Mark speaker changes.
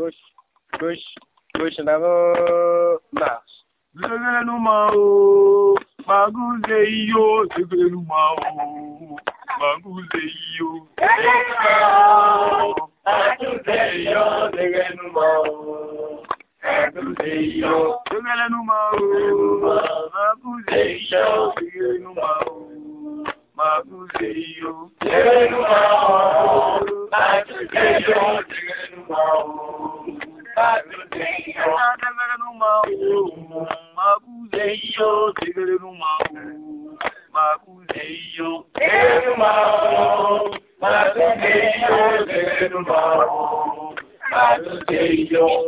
Speaker 1: gauche en avant, marche. Zegele no mao, maguze iyo, zegele no mao, maguze iyo. Maguze iyo, zegele no mao, maguze iyo, zegele no mao, maguze iyo, zegele no mao, maguze iyo, zegele no mao, maguze iyo, zegele no mao. Maguzeyo, tegele no mau. Maguzeyo, tegele no mau. Maguzeyo, tegele no mau. Maguzeyo.